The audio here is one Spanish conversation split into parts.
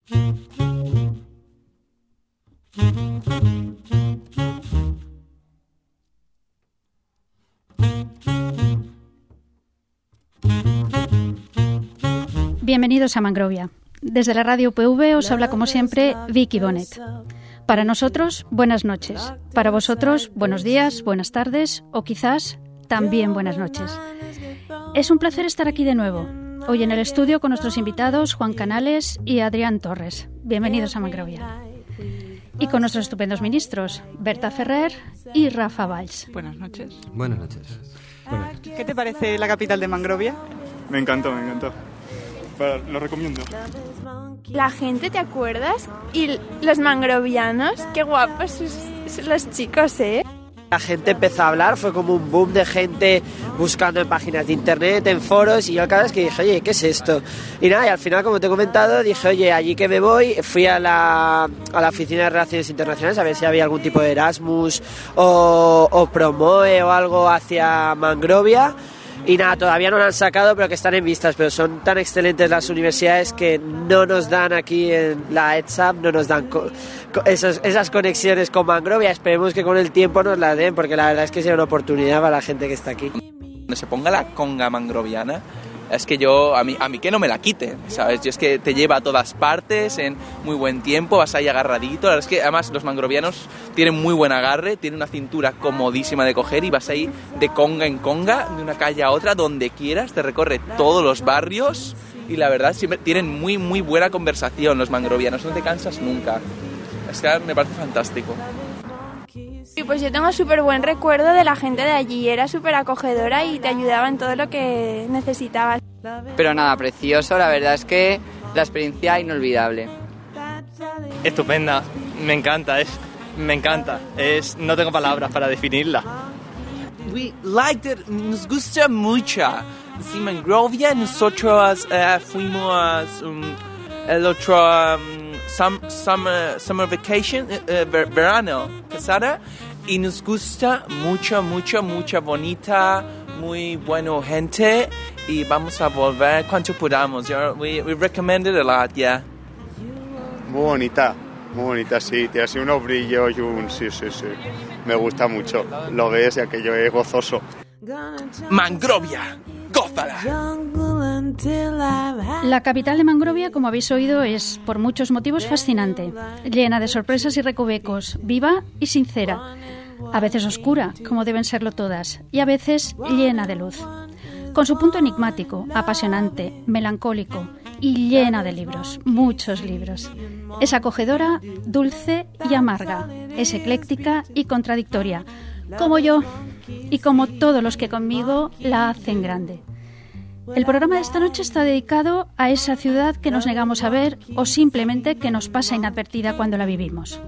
Bienvenidos a Mangrovia. Desde la radio UPV os habla como siempre Vicky Bonet. Para nosotros, buenas noches. Para vosotros, buenos días, buenas tardes o quizás también buenas noches. Es un placer estar aquí de nuevo, hoy en el estudio con nuestros invitados Juan Canales y Adrián Torres. Bienvenidos a Mangrovia. Y con nuestros estupendos ministros, Berta Ferrer y Rafa Valls. Buenas noches. Buenas noches. ¿Qué te parece la capital de Mangrovia? Me encantó. Lo recomiendo. La gente, ¿te acuerdas? Y los mangrovianos, qué guapos los chicos, ¿eh? La gente empezó a hablar, fue como un boom de gente buscando en páginas de internet, en foros, y yo cada vez que dije, oye, ¿qué es esto? Y nada, y al final, como te he comentado, dije, oye, allí que me voy, fui a la oficina de Relaciones Internacionales a ver si había algún tipo de Erasmus o Promoe o algo hacia Mangrovia. Y nada, todavía no lo han sacado, pero que están en vistas, pero son tan excelentes las universidades que no nos dan aquí en la ETSAM, no nos dan esas conexiones con Mangrovia. Esperemos que con el tiempo nos las den, porque la verdad es que será una oportunidad para la gente que está aquí. Cuando se ponga la conga mangroviana, es que a mí que no me la quiten, ¿sabes? Yo es que te lleva a todas partes en muy buen tiempo, vas ahí agarradito. La verdad es que además los mangrovianos tienen muy buen agarre, tienen una cintura comodísima de coger y vas ahí de conga en conga, de una calle a otra, donde quieras, te recorre todos los barrios y la verdad siempre tienen muy, muy buena conversación los mangrovianos, no te cansas nunca. Es que me parece fantástico. Sí, pues yo tengo súper buen recuerdo de la gente de allí, era súper acogedora y te ayudaba en todo lo que necesitabas. Pero nada, precioso, la verdad es que la experiencia inolvidable. Estupenda, me encanta, no tengo palabras para definirla. We liked it, nos gusta mucho. Sí, Mangrovia, nosotros fuimos el otro summer vacation, verano, pasada, y nos gusta mucho, bonita, muy buena gente, y vamos a volver cuanto podamos. We recommend it a lot, yeah. Muy bonita, sí, tiene así unos brillos y sí. Me gusta mucho, lo ves y aquello es gozoso. Mangrovia, gózala. La capital de Mangrovia, como habéis oído, es por muchos motivos fascinante, llena de sorpresas y recovecos, viva y sincera, a veces oscura, como deben serlo todas, y a veces llena de luz. Con su punto enigmático, apasionante, melancólico y llena de libros, muchos libros. Es acogedora, dulce y amarga, es ecléctica y contradictoria, como yo y como todos los que conmigo la hacen grande. El programa de esta noche está dedicado a esa ciudad que nos negamos a ver o simplemente que nos pasa inadvertida cuando la vivimos.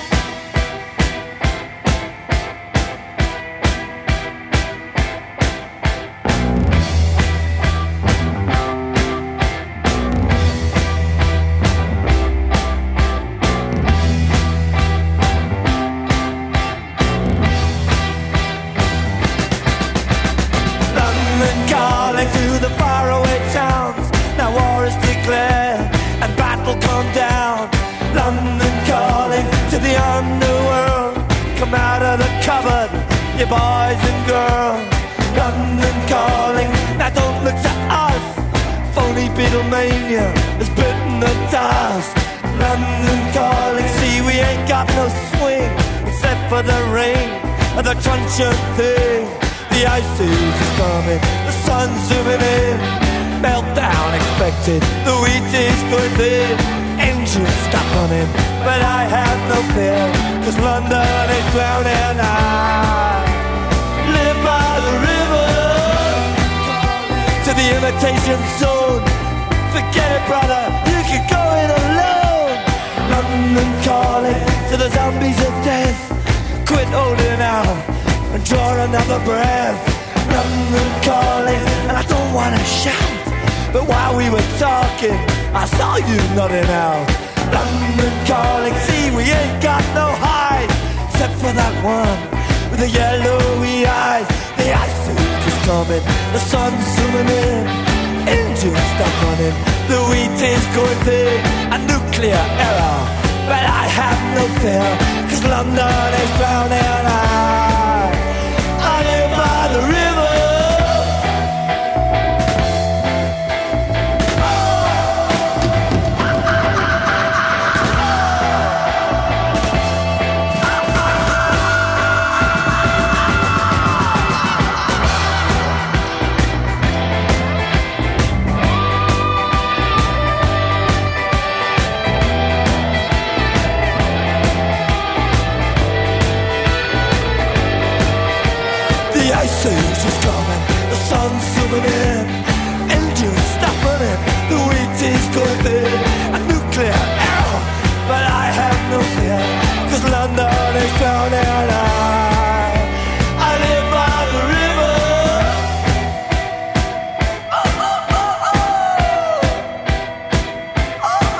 You boys and girls, London calling. Now don't look to us. Phony Beatlemania has bitten the dust. London calling. See, we ain't got no swing except for the rain and the truncheon thing. The ice age is coming, the sun's zooming in. Meltdown expected, the wheat is going thin. Engines stop running, but I have no fear, 'cause London is drowning. I live by the river, to the imitation zone. Forget it, brother, you can go it alone. London calling to the zombies of death. Quit holding out and draw another breath. London calling, and I don't wanna shout, but while we were talking, I saw you nodding out. London calling, see we ain't got no hide, except for that one with the yellowy eyes. The ice age is coming, the sun's zooming in. Engines stop running, the wheat is going big. A nuclear nuclear error. But I have no fear, 'cause London is drowning. I live by the river. The ice is coming, the sun's zooming in, engines stopping it, the wheat is going thin. A nuclear error, but I have no fear, 'cause London is drowning. I live by the river. Oh, oh, oh, oh. Oh,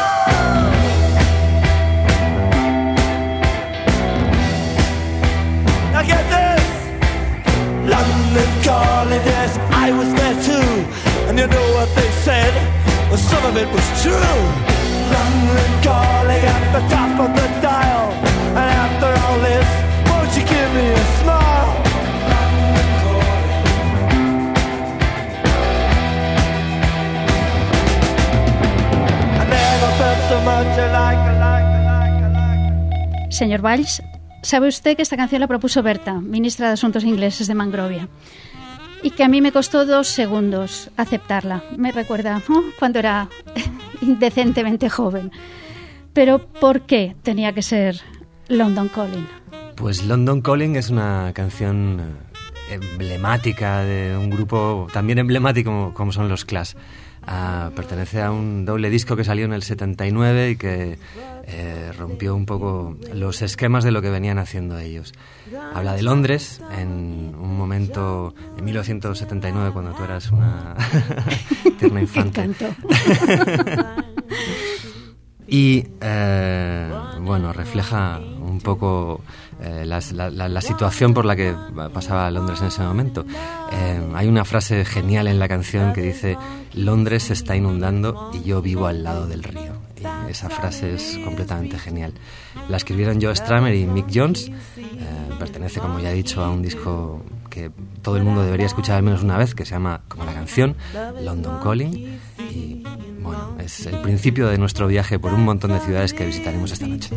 oh, oh. Now get this. London calling, yes, I was there too. And you know what they said? Well, some of it was true. London calling at the top of the dial. And after all this, won't you give me a smile? London calling. I never felt so much like. Señor Valls, sabe usted que esta canción la propuso Berta, ministra de Asuntos Ingleses de Mangrovia, y que a mí me costó 2 segundos aceptarla. Me recuerda cuando era indecentemente joven. Pero ¿por qué tenía que ser London Calling? Pues London Calling es una canción emblemática de un grupo también emblemático como son los Clash. Pertenece a un doble disco que salió en el 79 y que rompió un poco los esquemas de lo que venían haciendo ellos. Habla de Londres en un momento en 1979 cuando tú eras una tierna infante. Y bueno, refleja un poco la situación por la que pasaba Londres en ese momento. Hay una frase genial en la canción que dice: Londres se está inundando y yo vivo al lado del río. Y esa frase es completamente genial. La escribieron Joe Strummer y Mick Jones. Pertenece, como ya he dicho, a un disco que todo el mundo debería escuchar al menos una vez, que se llama, como la canción, London Calling. Y bueno, es el principio de nuestro viaje por un montón de ciudades que visitaremos esta noche.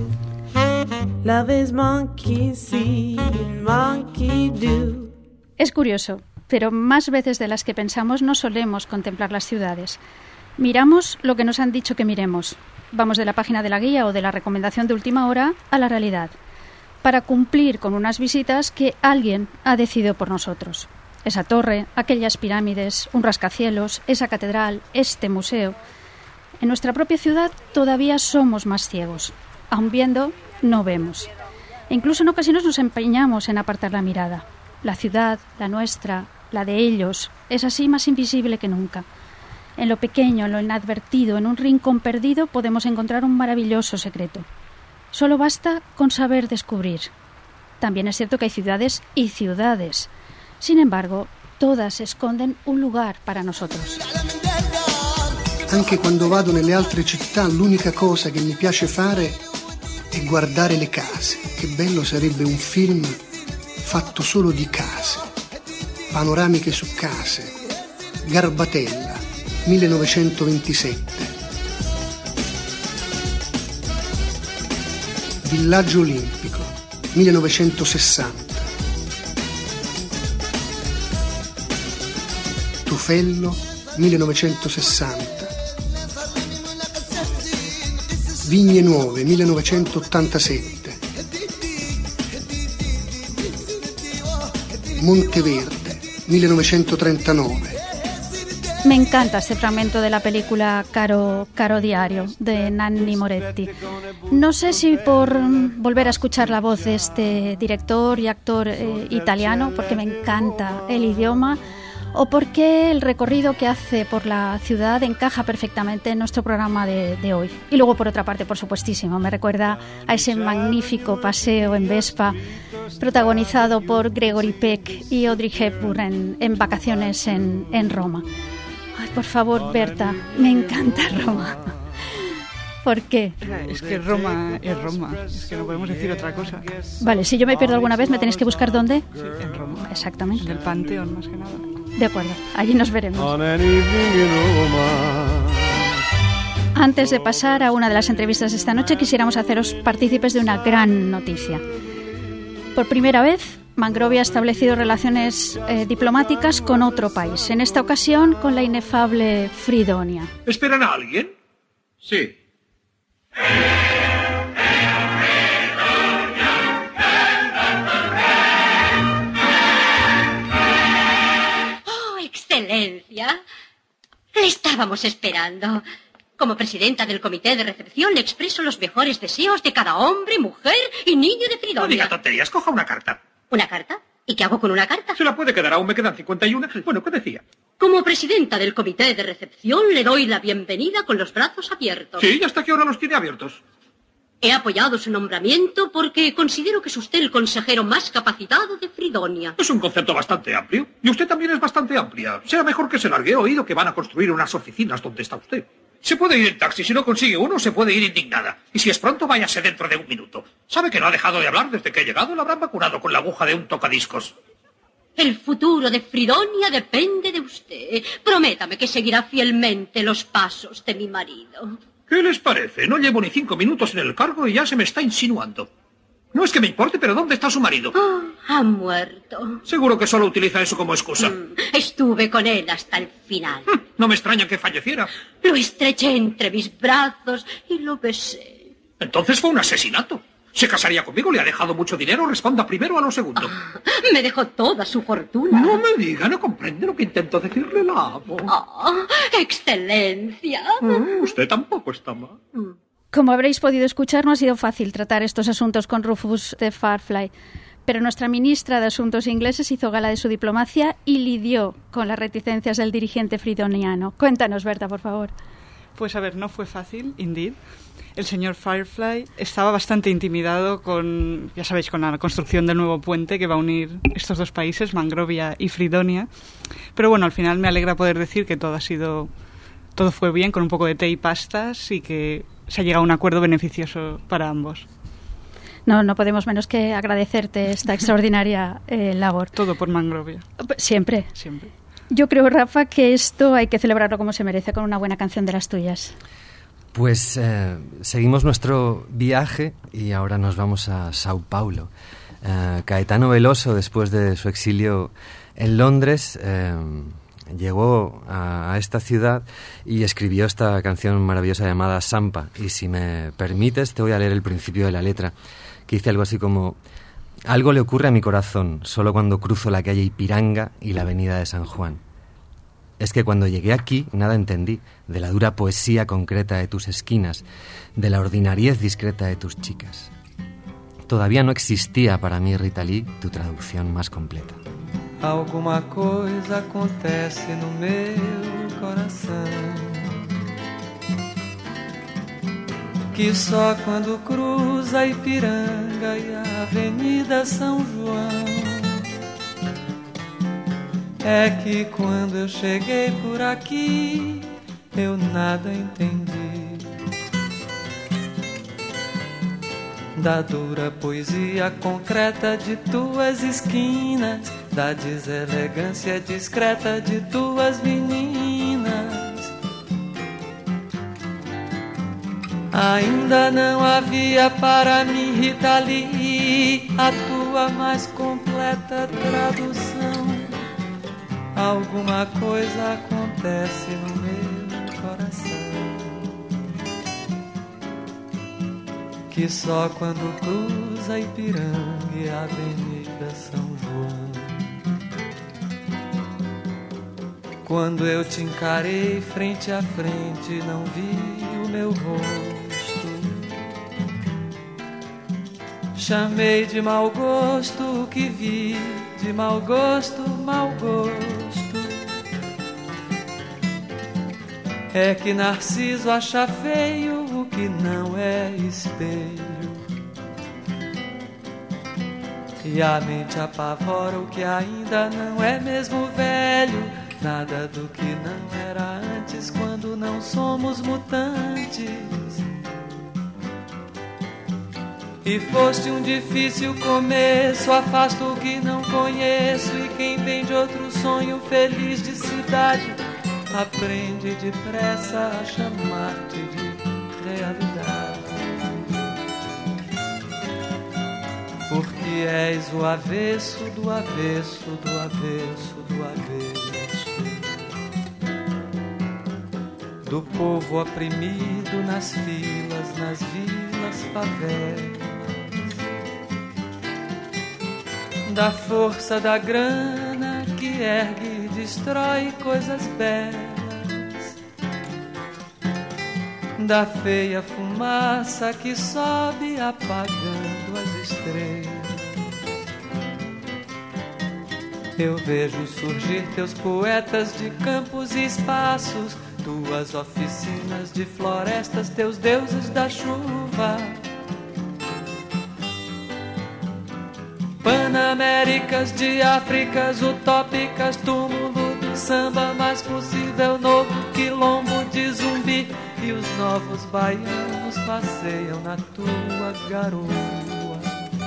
Es curioso, pero más veces de las que pensamos no solemos contemplar las ciudades. Miramos lo que nos han dicho que miremos. Vamos de la página de la guía o de la recomendación de última hora a la realidad, para cumplir con unas visitas que alguien ha decidido por nosotros. Esa torre, aquellas pirámides, un rascacielos, esa catedral, este museo. En nuestra propia ciudad todavía somos más ciegos. Aun viendo, no vemos. E incluso en ocasiones nos empeñamos en apartar la mirada. La ciudad, la nuestra, la de ellos, es así más invisible que nunca. En lo pequeño, en lo inadvertido, en un rincón perdido, podemos encontrar un maravilloso secreto. Solo basta con saber descubrir. También es cierto que hay ciudades y ciudades. Sin embargo, todas esconden un lugar para nosotros. Anche quando vado nelle altre città, l'unica cosa che mi piace fare è guardare le case. Che bello sarebbe un film fatto solo di case. Panoramiche su case. Garbatella, 1927. Villaggio Olimpico, 1960. Tufello, 1960. Vigne Nuove, 1987. Monteverde, 1939. Me encanta este fragmento de la película Caro Diario, de Nanni Moretti. No sé si por volver a escuchar la voz de este director y actor italiano, porque me encanta el idioma, o porque el recorrido que hace por la ciudad encaja perfectamente en nuestro programa de hoy. Y luego, por otra parte, por supuestísimo, me recuerda a ese magnífico paseo en Vespa protagonizado por Gregory Peck y Audrey Hepburn en vacaciones en Roma. Ay, por favor, Berta, me encanta Roma. ¿Por qué? Es que Roma es Roma, es que no podemos decir otra cosa. Vale, si yo me pierdo alguna vez, ¿me tenéis que buscar dónde? Sí, en Roma. Exactamente. En el Panteón, más que nada. De acuerdo, allí nos veremos. Antes de pasar a una de las entrevistas de esta noche, quisiéramos haceros partícipes de una gran noticia. Por primera vez, Mangrovia ha establecido relaciones diplomáticas con otro país, en esta ocasión con la inefable Fridonia. ¿Esperan a alguien? Sí. ¡Oh, Excelencia! Le estábamos esperando. Como presidenta del comité de recepción le expreso los mejores deseos de cada hombre, mujer y niño de Fridonia. No diga tonterías, coja una carta. ¿Una carta? ¿Y qué hago con una carta? Se la puede quedar, aún me quedan 51. Bueno, ¿qué decía? Como presidenta del comité de recepción le doy la bienvenida con los brazos abiertos. Sí, ¿y hasta qué hora los tiene abiertos? He apoyado su nombramiento porque considero que es usted el consejero más capacitado de Fridonia. Es un concepto bastante amplio. Y usted también es bastante amplia. Será mejor que se largue. He oído que van a construir unas oficinas donde está usted. Se puede ir en taxi. Si no consigue uno, se puede ir indignada. Y si es pronto, váyase dentro de un minuto. ¿Sabe que no ha dejado de hablar desde que he llegado? La habrán vacunado con la aguja de un tocadiscos. El futuro de Fridonia depende de usted. Prométame que seguirá fielmente los pasos de mi marido. ¿Qué les parece? No llevo ni 5 minutos en el cargo y ya se me está insinuando. No es que me importe, pero ¿dónde está su marido? Oh, ha muerto. Seguro que solo utiliza eso como excusa. Estuve con él hasta el final. No me extraña que falleciera. Lo estreché entre mis brazos y lo besé. Entonces fue un asesinato. ¿Se casaría conmigo? ¿Le ha dejado mucho dinero? Responda primero a lo segundo. Me dejó toda su fortuna. No me diga, no comprende lo que intento decirle, la amo. Oh, Excelencia. Usted tampoco está mal. Como habréis podido escuchar, no ha sido fácil tratar estos asuntos con Rufus de Firefly, pero nuestra ministra de Asuntos Ingleses hizo gala de su diplomacia y lidió con las reticencias del dirigente fridoniano. Cuéntanos, Berta, por favor. Pues a ver, no fue fácil, indeed. El señor Firefly estaba bastante intimidado con, ya sabéis, con la construcción del nuevo puente que va a unir estos dos países, Mangrovia y Fridonia. Pero bueno, al final me alegra poder decir que todo fue bien, con un poco de té y pastas, y que se ha llegado a un acuerdo beneficioso para ambos. No podemos menos que agradecerte esta extraordinaria labor. Todo por Mangrovia. Siempre. Siempre. Yo creo, Rafa, que esto hay que celebrarlo como se merece, con una buena canción de las tuyas. Pues seguimos nuestro viaje y ahora nos vamos a Sao Paulo. Caetano Veloso, después de su exilio en Londres, llegó a esta ciudad y escribió esta canción maravillosa llamada Sampa. Y si me permites, te voy a leer el principio de la letra, que dice algo así como: algo le ocurre a mi corazón solo cuando cruzo la calle Ipiranga y la avenida de San Juan. Es que cuando llegué aquí nada entendí de la dura poesía concreta de tus esquinas, de la ordinariez discreta de tus chicas. Todavía no existía para mí, Rita Lee, tu traducción más completa. Alguma coisa acontece no meu coração, que só quando cruza Ipiranga e a Avenida São João, é que quando eu cheguei por aqui eu nada entendi da dura poesia concreta de tuas esquinas, da deselegância discreta de tuas meninas. Ainda não havia para mim, Rita Lee, a tua mais completa tradução. Alguma coisa acontece no meu coração, que só quando cruza Ipiranga e a Avenida São João, quando eu te encarei frente a frente, não vi o meu rosto. Chamei de mau gosto o que vi, de mau gosto, mau gosto. É que Narciso acha feio o que não é espelho, e a mente apavora o que ainda não é mesmo velho. Nada do que não era antes quando não somos mutantes. E foste difícil começo, afasto o que não conheço. E quem vem de outro sonho feliz de cidade aprende depressa a chamar-te de realidade. Porque és o avesso do avesso do avesso do avesso do povo oprimido nas filas, nas vilas, favelas, da força da grana que ergue e destrói coisas belas, da feia fumaça que sobe apagando as estrelas. Eu vejo surgir teus poetas de campos e espaços, tuas oficinas de florestas, teus deuses da chuva, Panaméricas de Áfricas utópicas, túmulo do samba mais possível, novo quilombo de Zumbi. E os novos baianos passeiam na tua garoa.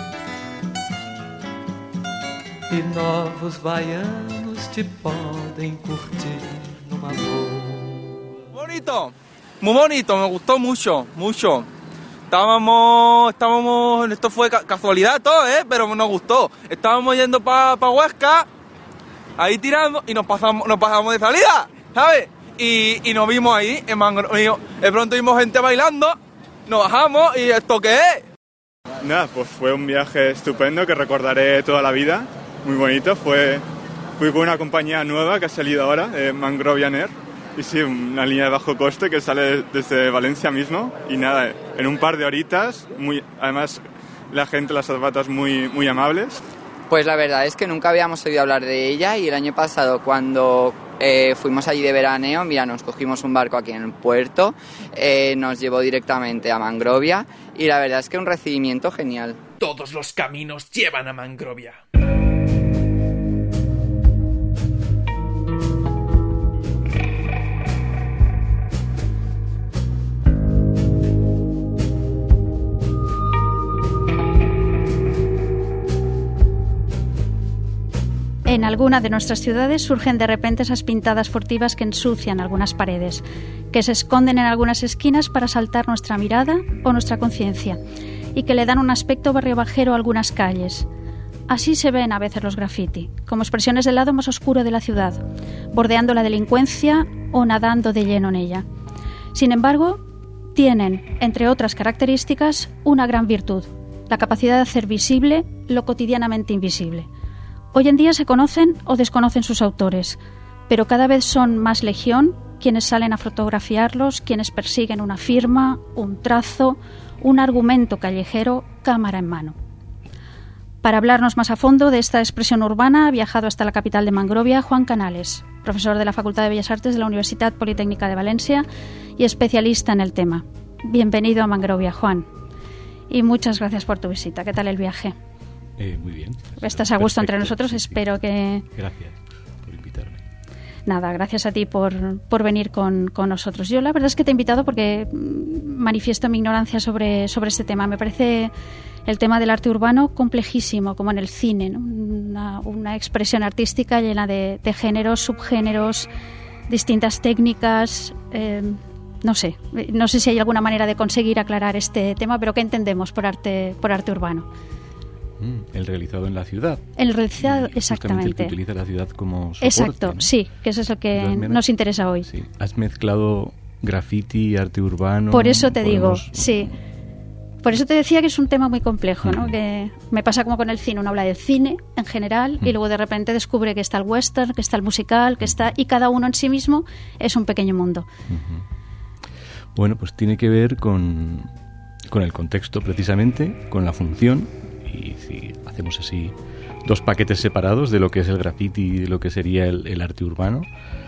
E novos baianos te podem curtir numa boa. Bonito, muy bonito, me gustó mucho, mucho. Estábamos, esto fue casualidad todo, pero nos gustó. Estábamos yendo para Huesca, ahí tirando, y nos pasamos de salida, ¿sabes? Y nos vimos ahí, en Mangrovia. De pronto vimos gente bailando, nos bajamos, y ¿esto qué es? Nada, pues fue un viaje estupendo que recordaré toda la vida, muy bonito. Fui con una compañía nueva que ha salido ahora, Mangrovian Air. Y sí, una línea de bajo coste que sale desde Valencia mismo. Y nada, en un par de horitas, además la gente, las azafatas muy amables. Pues la verdad es que nunca habíamos oído hablar de ella, y el año pasado cuando fuimos allí de veraneo, mira, nos cogimos un barco aquí en el puerto, nos llevó directamente a Mangrovia, y la verdad es que un recibimiento genial. Todos los caminos llevan a Mangrovia. En alguna de nuestras ciudades surgen de repente esas pintadas furtivas que ensucian algunas paredes, que se esconden en algunas esquinas para saltar nuestra mirada o nuestra conciencia, y que le dan un aspecto barriobajero a algunas calles. Así se ven a veces los graffiti, como expresiones del lado más oscuro de la ciudad, bordeando la delincuencia o nadando de lleno en ella. Sin embargo, tienen, entre otras características, una gran virtud: la capacidad de hacer visible lo cotidianamente invisible. Hoy en día se conocen o desconocen sus autores, pero cada vez son más legión quienes salen a fotografiarlos, quienes persiguen una firma, un trazo, un argumento callejero, cámara en mano. Para hablarnos más a fondo de esta expresión urbana ha viajado hasta la capital de Mangrovia Juan Canales, profesor de la Facultad de Bellas Artes de la Universidad Politécnica de Valencia y especialista en el tema. Bienvenido a Mangrovia, Juan. Y muchas gracias por tu visita. ¿Qué tal el viaje? Muy bien. Estás a gusto entre Perfecto, nosotros, sí, espero sí. que... Gracias por invitarme. Nada, gracias a ti por venir con nosotros. Yo la verdad es que te he invitado porque manifiesto mi ignorancia sobre este tema. Me parece el tema del arte urbano complejísimo, como en el cine, ¿no? Una expresión artística llena de géneros, subgéneros, distintas técnicas. No sé si hay alguna manera de conseguir aclarar este tema, pero ¿qué entendemos por arte urbano? El realizado en la ciudad. El realizado, exactamente. El que utiliza la ciudad como soporte. Exacto, ¿no? Sí, que eso es lo que nos interesa hoy. Sí. Has mezclado graffiti, arte urbano. Por eso te digo, sí. Por eso te decía que es un tema muy complejo, ¿no? Que me pasa como con el cine. Uno habla del cine en general y luego de repente descubre que está el western, que está el musical, que está... Y cada uno en sí mismo es un pequeño mundo. Bueno, pues tiene que ver con el contexto precisamente, con la función. Y si hacemos así dos paquetes separados de lo que es el graffiti y de lo que sería el arte urbano,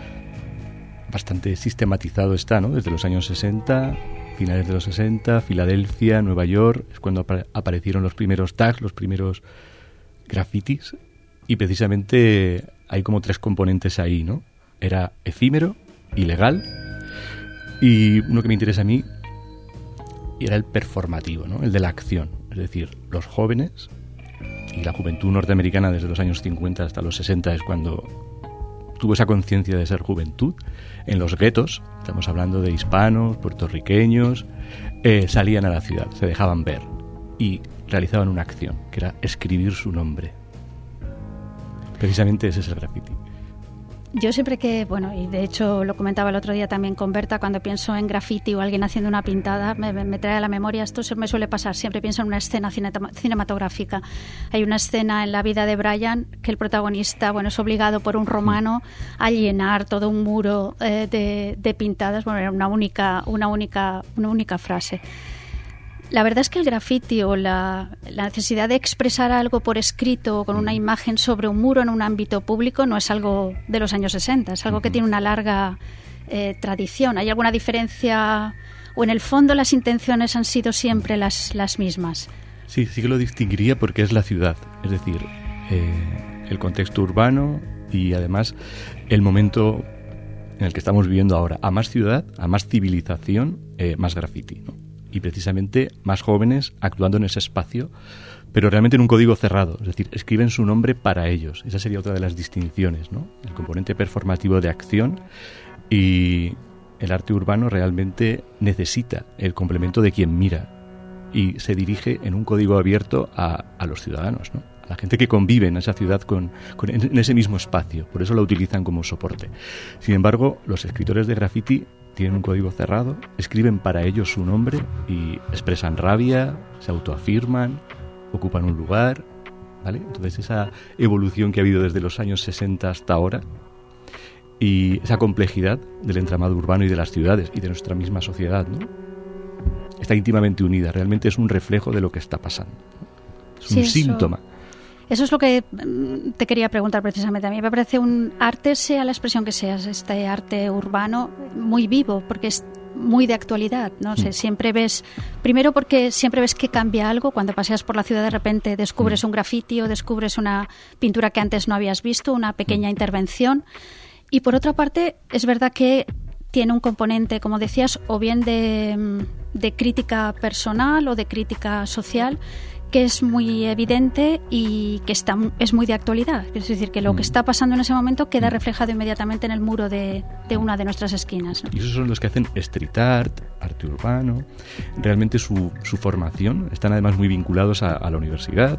bastante sistematizado está, ¿no? Desde los años 60, finales de los 60, Filadelfia, Nueva York, es cuando aparecieron los primeros tags, los primeros grafitis, y precisamente hay como tres componentes ahí, ¿no? Era efímero, ilegal, y uno que me interesa a mí era el performativo, ¿no? El de la acción. Es decir, los jóvenes y la juventud norteamericana desde los años 50 hasta los 60 es cuando tuvo esa conciencia de ser juventud. En los guetos, estamos hablando de hispanos, puertorriqueños, salían a la ciudad, se dejaban ver y realizaban una acción, que era escribir su nombre. Precisamente ese es el graffiti. Yo siempre que, bueno, y de hecho lo comentaba el otro día también con Berta, cuando pienso en graffiti o alguien haciendo una pintada, me trae a la memoria, esto me suele pasar, siempre pienso en una escena cinematográfica. Hay una escena en la vida de Brian que el protagonista, bueno, es obligado por un romano a llenar todo un muro de pintadas, bueno, era una única frase. La verdad es que el graffiti o la necesidad de expresar algo por escrito o con una imagen sobre un muro en un ámbito público no es algo de los años 60, es algo que tiene una larga tradición. ¿Hay alguna diferencia o en el fondo las intenciones han sido siempre las mismas? Sí que lo distinguiría porque es la ciudad, es decir, el contexto urbano y además el momento en el que estamos viviendo ahora. A más ciudad, a más civilización, más graffiti, ¿no? Y precisamente más jóvenes actuando en ese espacio, pero realmente en un código cerrado, es decir, escriben su nombre para ellos. Esa sería otra de las distinciones, ¿no? El componente performativo de acción, y el arte urbano realmente necesita el complemento de quien mira y se dirige en un código abierto a los ciudadanos, ¿no? A la gente que convive en esa ciudad en ese mismo espacio, por eso lo utilizan como soporte. Sin embargo, los escritores de graffiti tienen un código cerrado, escriben para ellos su nombre y expresan rabia, se autoafirman, ocupan un lugar, ¿vale? Entonces esa evolución que ha habido desde los años 60 hasta ahora y esa complejidad del entramado urbano y de las ciudades y de nuestra misma sociedad, ¿no? Está íntimamente unida, realmente es un reflejo de lo que está pasando, ¿no? Es un síntoma. Eso es lo que te quería preguntar precisamente. A mí me parece un arte, sea la expresión que sea, este arte urbano muy vivo, porque es muy de actualidad, ¿no? O sea, siempre ves, primero porque siempre ves que cambia algo. Cuando paseas por la ciudad de repente descubres un grafiti o descubres una pintura que antes no habías visto, una pequeña intervención. Y por otra parte, es verdad que tiene un componente, como decías, o bien de crítica personal o de crítica social, que es muy evidente y que es muy de actualidad. Es decir, que lo que está pasando en ese momento queda reflejado inmediatamente en el muro de una de nuestras esquinas, ¿no? Y esos son los que hacen street art, arte urbano. Realmente su formación están además muy vinculados a la universidad.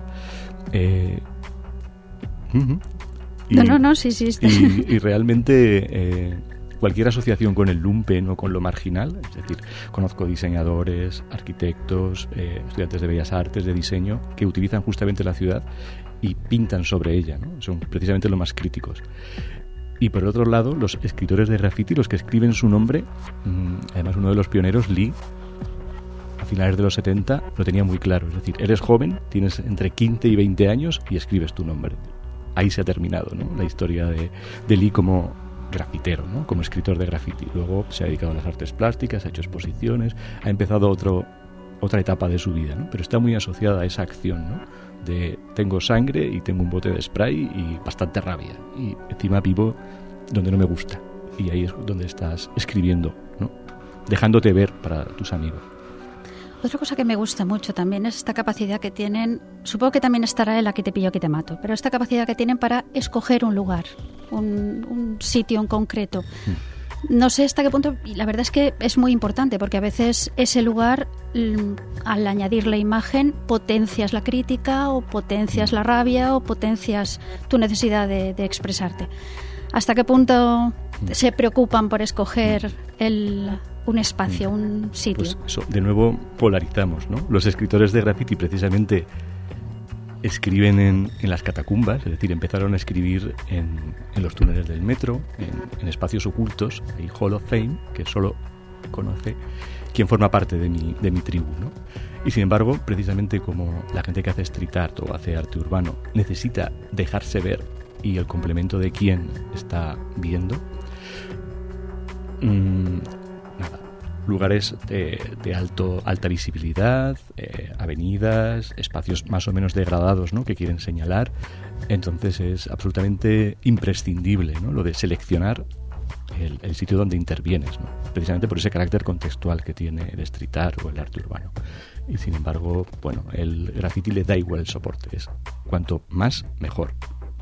Sí. Y realmente cualquier asociación con el lumpen o con lo marginal, es decir, conozco diseñadores, arquitectos, estudiantes de bellas artes, de diseño, que utilizan justamente la ciudad y pintan sobre ella, ¿no? Son precisamente los más críticos. Y por otro lado, los escritores de graffiti, los que escriben su nombre, además uno de los pioneros, Lee, a finales de los 70, lo tenía muy claro. Es decir, eres joven, tienes entre 15 y 20 años y escribes tu nombre. Ahí se ha terminado, ¿no?, la historia de Lee como grafitero, ¿no?, como escritor de graffiti. Luego se ha dedicado a las artes plásticas, ha hecho exposiciones, ha empezado otra etapa de su vida, ¿no? Pero está muy asociada a esa acción, ¿no?, de tengo sangre y tengo un bote de spray y bastante rabia y encima vivo donde no me gusta, y ahí es donde estás escribiendo, ¿no?, dejándote ver para tus amigos. Otra cosa que me gusta mucho también es esta capacidad que tienen, supongo que también estará en Aquí te pillo, aquí te mato, pero esta capacidad que tienen para escoger un lugar, un sitio en concreto. No sé hasta qué punto, y la verdad es que es muy importante, porque a veces ese lugar, al añadirle imagen, potencias la crítica o potencias la rabia o potencias tu necesidad de expresarte. ¿Hasta qué punto se preocupan por escoger un espacio, un sitio? Pues eso, de nuevo polarizamos, ¿no? Los escritores de graffiti precisamente escriben en las catacumbas, es decir, empezaron a escribir en los túneles del metro, en espacios ocultos. Hay Hall of Fame, que solo conoce quien forma parte de mi tribu, ¿no? Y sin embargo, precisamente como la gente que hace street art o hace arte urbano necesita dejarse ver y el complemento de quién está viendo, lugares de alta visibilidad, avenidas, espacios más o menos degradados, ¿no?, que quieren señalar. Entonces es absolutamente imprescindible, ¿no?, lo de seleccionar el sitio donde intervienes, ¿no? Precisamente por ese carácter contextual que tiene el street art o el arte urbano. Y sin embargo, bueno, el graffiti le da igual el soporte, es cuanto más, mejor.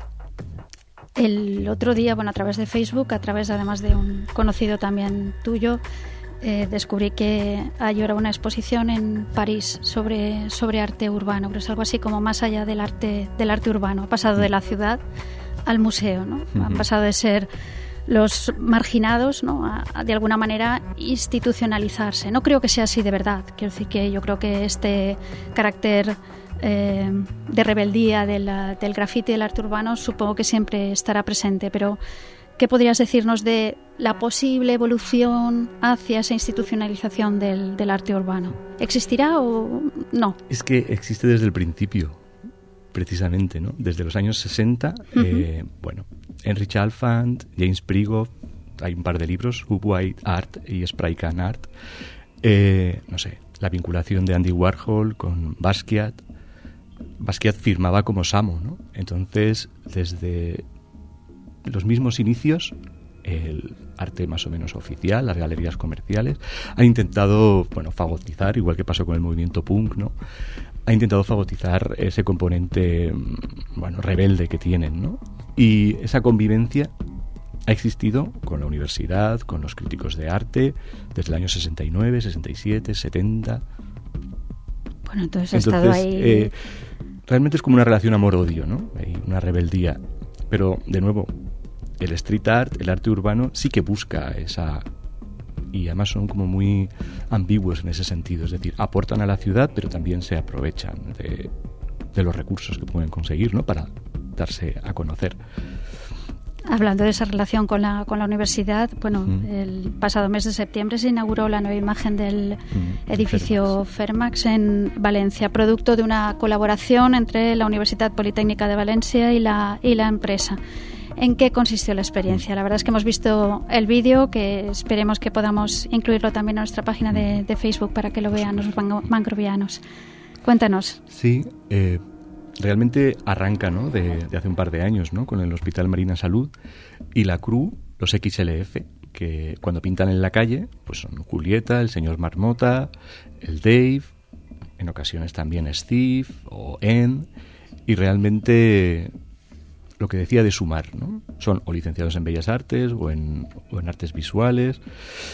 El otro día, bueno, a través de Facebook, a través además de un conocido también tuyo, descubrí que hay ahora una exposición en París sobre arte urbano, pero es algo así como más allá del arte urbano. Ha pasado de la ciudad al museo, ¿no? Han pasado de ser los marginados, ¿no?, a de alguna manera institucionalizarse. No creo que sea así de verdad. Quiero decir que yo creo que este carácter de rebeldía del grafiti y del arte urbano supongo que siempre estará presente, pero ¿qué podrías decirnos de la posible evolución hacia esa institucionalización del arte urbano? ¿Existirá o no? Es que existe desde el principio, precisamente, ¿no? Desde los años 60, bueno, Henry Chalfant, James Prigoff, hay un par de libros, White Art y Spray Can Art, no sé, la vinculación de Andy Warhol con Basquiat. Basquiat firmaba como Samo, ¿no? Entonces, desde los mismos inicios, el arte más o menos oficial, las galerías comerciales, han intentado, bueno, fagotizar, igual que pasó con el movimiento punk, ¿no? Ha intentado fagotizar ese componente, bueno, rebelde que tienen, ¿no? Y esa convivencia ha existido con la universidad, con los críticos de arte, desde el año 69, 67, 70. Bueno, entonces ha estado ahí. Realmente es como una relación amor-odio, ¿no? Hay una rebeldía. Pero, de nuevo, el street art, el arte urbano, sí que busca esa... Y además son como muy ambiguos en ese sentido. Es decir, aportan a la ciudad, pero también se aprovechan de los recursos que pueden conseguir, ¿no?, para darse a conocer. Hablando de esa relación con la universidad, bueno, el pasado mes de septiembre se inauguró la nueva imagen del edificio Fermax en Valencia, producto de una colaboración entre la Universidad Politécnica de Valencia y la empresa. ¿En qué consistió la experiencia? La verdad es que hemos visto el vídeo, que esperemos que podamos incluirlo también en nuestra página de Facebook para que lo vean los mangrovianos. Cuéntanos. Sí, realmente arranca, ¿no?, de hace un par de años, ¿no?, con el Hospital Marina Salud y la CRU, los XLF, que cuando pintan en la calle, pues son Julieta, el señor Marmota, el Dave, en ocasiones también Steve o En, y realmente lo que decía de sumar, ¿no? Son o licenciados en Bellas Artes o en artes visuales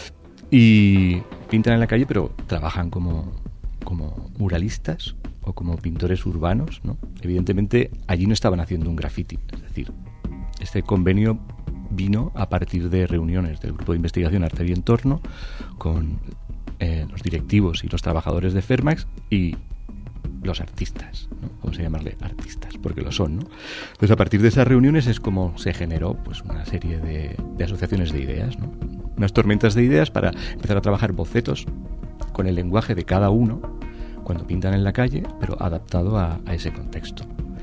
y pintan en la calle, pero trabajan como muralistas o como pintores urbanos, ¿no? Evidentemente allí no estaban haciendo un graffiti, es decir, este convenio vino a partir de reuniones del Grupo de Investigación Arte y Entorno con los directivos y los trabajadores de Fermax y los artistas, ¿no? Vamos a llamarle artistas, porque lo son, ¿no? Pues a partir de esas reuniones es como se generó, pues, una serie de asociaciones de ideas, ¿no? Unas tormentas de ideas para empezar a trabajar bocetos con el lenguaje de cada uno cuando pintan en la calle, pero adaptado a ese contexto.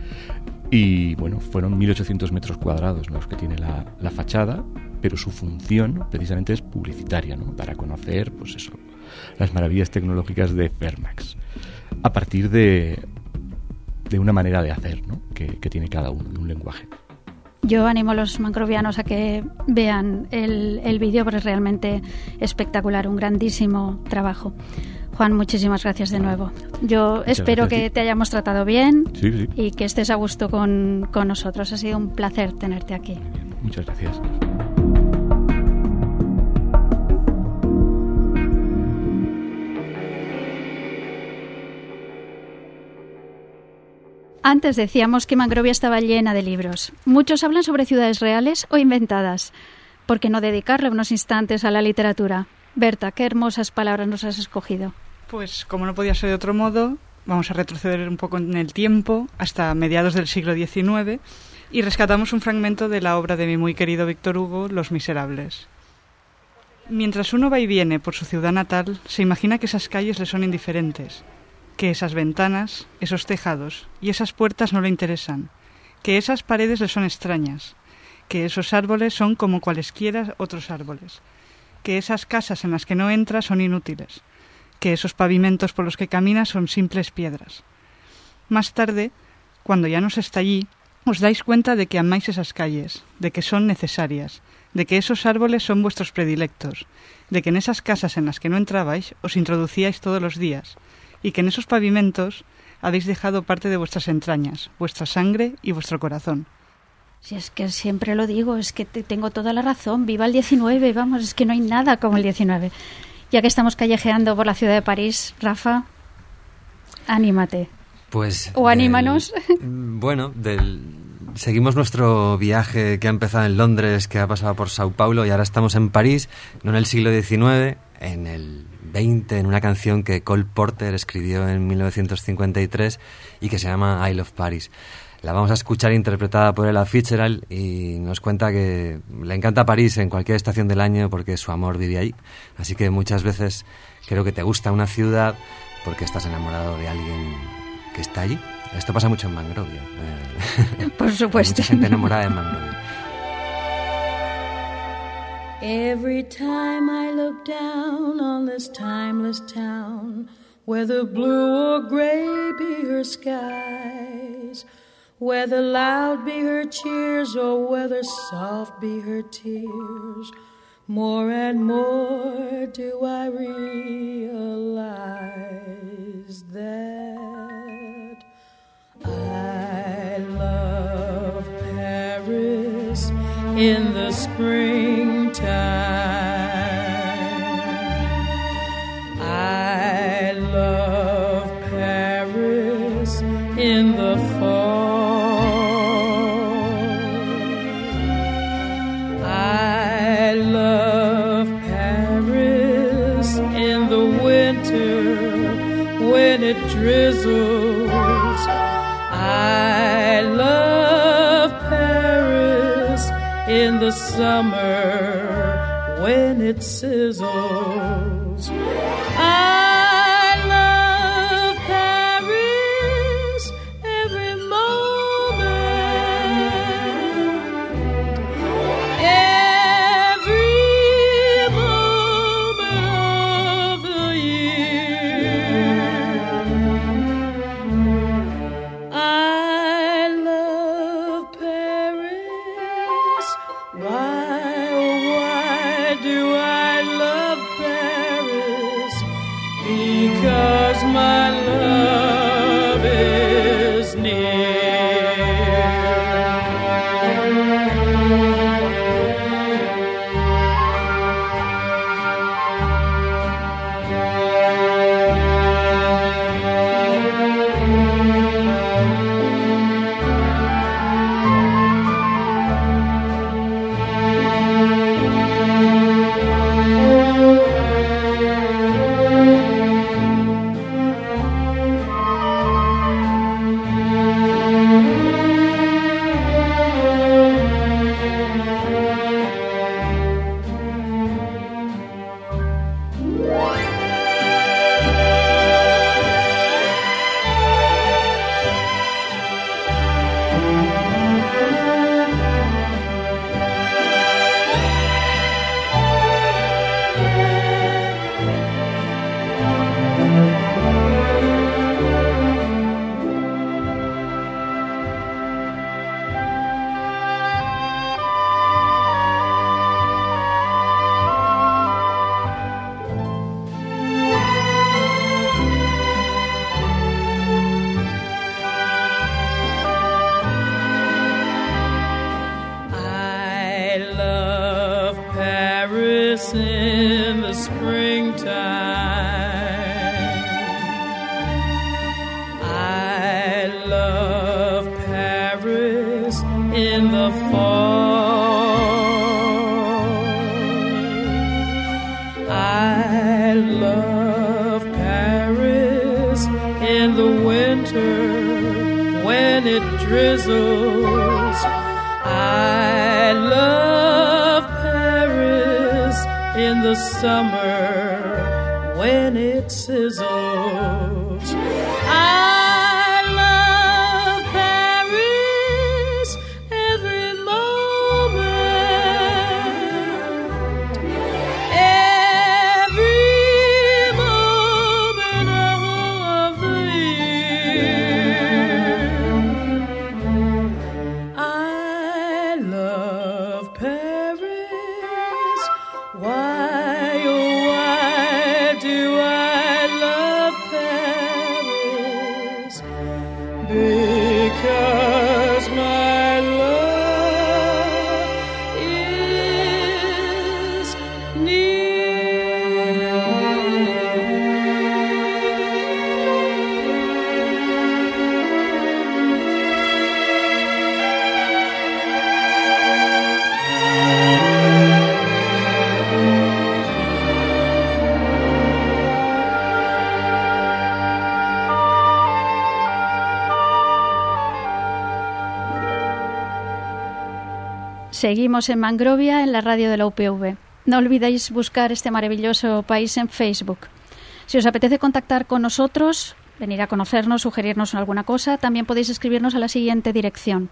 Y bueno, fueron 1.800 metros cuadrados los que tiene la fachada, pero su función precisamente es publicitaria, ¿no?, para conocer, pues eso, las maravillas tecnológicas de Fermax, a partir de una manera de hacer, ¿no?, que tiene cada uno, de un lenguaje. Yo animo a los mangrovianos a que vean el vídeo, porque es realmente espectacular, un grandísimo trabajo. Juan, muchísimas gracias de nuevo. Yo espero que te hayamos tratado bien, sí. Y que estés a gusto con nosotros. Ha sido un placer tenerte aquí. Muchas gracias. Antes decíamos que Mangrovia estaba llena de libros. Muchos hablan sobre ciudades reales o inventadas. ¿Por qué no dedicarle unos instantes a la literatura? Berta, qué hermosas palabras nos has escogido. Pues como no podía ser de otro modo, vamos a retroceder un poco en el tiempo hasta mediados del siglo XIX y rescatamos un fragmento de la obra de mi muy querido Víctor Hugo, Los Miserables. Mientras uno va y viene por su ciudad natal, se imagina que esas calles le son indiferentes, que esas ventanas, esos tejados y esas puertas no le interesan, que esas paredes le son extrañas, que esos árboles son como cualesquiera otros árboles, que esas casas en las que no entra son inútiles, que esos pavimentos por los que camina son simples piedras. Más tarde, cuando ya no se está allí, os dais cuenta de que amáis esas calles, de que son necesarias, de que esos árboles son vuestros predilectos, de que en esas casas en las que no entrabais os introducíais todos los días, y que en esos pavimentos habéis dejado parte de vuestras entrañas, vuestra sangre y vuestro corazón. Si es que siempre lo digo, es que tengo toda la razón. Viva el 19, vamos, es que no hay nada como el 19. Ya que estamos callejeando por la ciudad de París, Rafa, anímate. Pues... O anímanos. Bueno, seguimos nuestro viaje que ha empezado en Londres, que ha pasado por Sao Paulo y ahora estamos en París, no en el siglo XIX, en el 20, en una canción que Cole Porter escribió en 1953 y que se llama I Love Paris. La vamos a escuchar interpretada por Ella Fitzgerald y nos cuenta que le encanta París en cualquier estación del año porque su amor vive ahí. Así que muchas veces creo que te gusta una ciudad porque estás enamorado de alguien que está allí. Esto pasa mucho en Mangrovia. Por supuesto. Mucha gente enamorada de Mangrovia. Every time I look down on this timeless town, whether blue or gray be her skies, whether loud be her cheers or whether soft be her tears, more and more do I realize that I love Paris in the springtime. I love Paris in the fall. I love Paris in the winter when it drizzles. I love Paris in the summer when it sizzles. I love Paris every moment, every moment of the year. I love Paris. Why do I love Paris? Because my love is near. I love Paris in the springtime. I love Paris in the fall. I love Paris in the winter when it drizzles. I love Paris in the summer when it sizzles. I love Paris every moment, every moment of the year. because my love is near. Seguimos en Mangrovia, en la radio de la UPV. No olvidéis buscar este maravilloso país en Facebook. Si os apetece contactar con nosotros, venir a conocernos, sugerirnos alguna cosa, también podéis escribirnos a la siguiente dirección: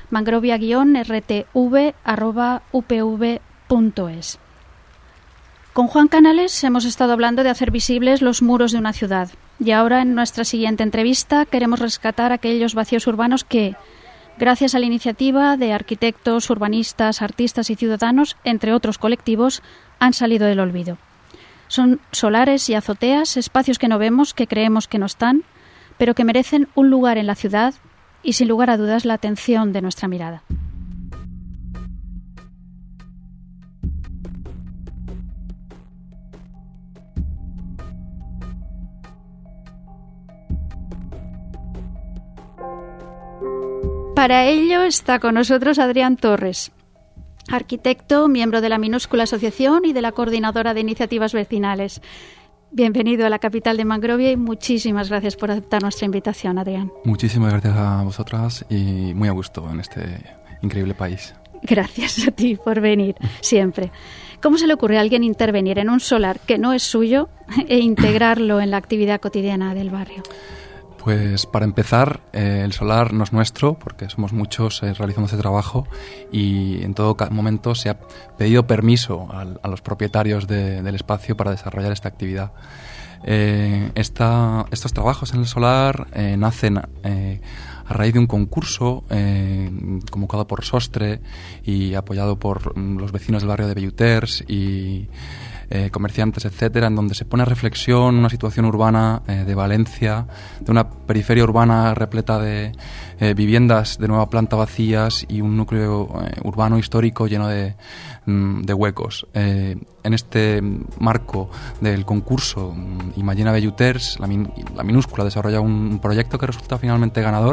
mangrovia-rtv@upv.es. Con Juan Canales hemos estado hablando de hacer visibles los muros de una ciudad. Y ahora, en nuestra siguiente entrevista, queremos rescatar aquellos vacíos urbanos que, gracias a la iniciativa de arquitectos, urbanistas, artistas y ciudadanos, entre otros colectivos, han salido del olvido. Son solares y azoteas, espacios que no vemos, que creemos que no están, pero que merecen un lugar en la ciudad y, sin lugar a dudas, la atención de nuestra mirada. Para ello está con nosotros Adrián Torres, arquitecto, miembro de la minúscula asociación y de la coordinadora de iniciativas vecinales. Bienvenido a la capital de Mangrovia y muchísimas gracias por aceptar nuestra invitación, Adrián. Muchísimas gracias a vosotras y muy a gusto en este increíble país. Gracias a ti por venir, siempre. ¿Cómo se le ocurre a alguien intervenir en un solar que no es suyo e integrarlo en la actividad cotidiana del barrio? Pues para empezar, el solar no es nuestro, porque somos muchos realizando este trabajo y en todo momento se ha pedido permiso a los propietarios del espacio para desarrollar esta actividad. Estos trabajos en el solar nacen a raíz de un concurso convocado por Sostre y apoyado por los vecinos del barrio de Belluters y comerciantes, etcétera, en donde se pone a reflexión una situación urbana de Valencia, de una periferia urbana repleta de viviendas de nueva planta vacías y un núcleo urbano histórico lleno de huecos. En este marco del concurso, Imagina Belluters, la minúscula, desarrolla un proyecto que resulta finalmente ganador.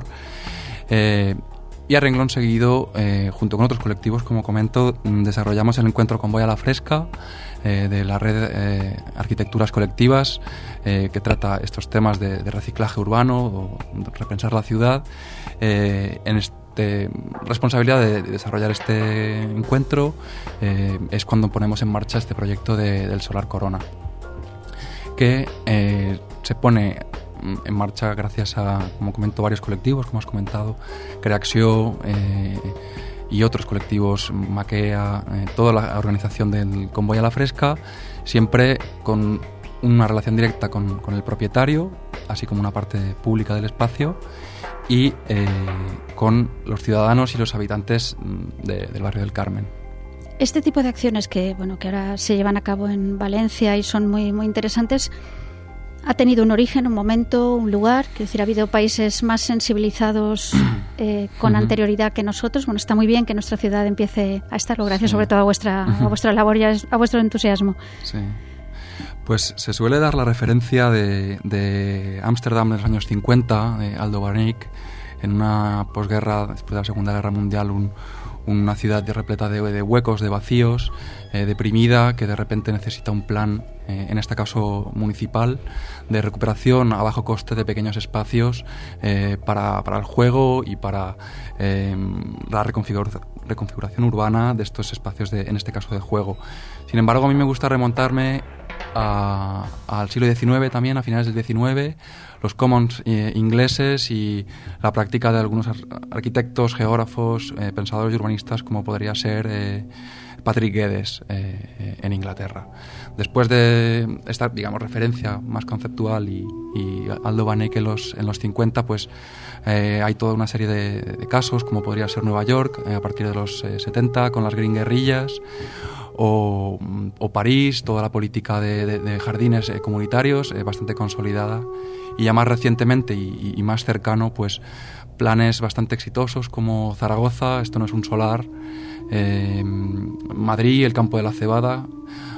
Y a renglón seguido, junto con otros colectivos, como comento, desarrollamos el encuentro Convoy a la Fresca, de la red Arquitecturas Colectivas, que trata estos temas de reciclaje urbano o repensar la ciudad. En esta responsabilidad de desarrollar este encuentro es cuando ponemos en marcha este proyecto del Solar Corona, que se pone en marcha gracias a, como comento, varios colectivos, como has comentado, Creacció y otros colectivos, Maquea, toda la organización del Convoy a la Fresca, siempre con una relación directa con el propietario, así como una parte pública del espacio, y con los ciudadanos y los habitantes del barrio del Carmen. Este tipo de acciones que ahora se llevan a cabo en Valencia y son muy, muy interesantes, ha tenido un origen, un momento, un lugar. Quiero decir, ha habido países más sensibilizados con anterioridad que nosotros. Bueno, está muy bien que nuestra ciudad empiece a estarlo, gracias sobre todo a vuestra labor y a vuestro entusiasmo. Sí. Pues se suele dar la referencia de Ámsterdam de los años 50, de Aldo Warnicke, en una posguerra, después de la Segunda Guerra Mundial, una ciudad repleta de huecos, de vacíos, deprimida, que de repente necesita un plan, en este caso municipal, de recuperación a bajo coste de pequeños espacios para el juego y para la reconfiguración urbana de estos espacios, en este caso de juego. Sin embargo, a mí me gusta remontarme al siglo XIX también, a finales del XIX, los commons ingleses y la práctica de algunos arquitectos, geógrafos, pensadores y urbanistas, como podría ser Patrick Geddes en Inglaterra. Después de esta, digamos, referencia más conceptual y Aldo Van Eyck en los 50, pues hay toda una serie de casos, como podría ser Nueva York a partir de los 70 con las Green Guerrillas, o París, toda la política de jardines comunitarios bastante consolidada, y ya más recientemente y más cercano, pues planes bastante exitosos como Zaragoza, Esto no es un solar, Madrid, el Campo de la Cebada,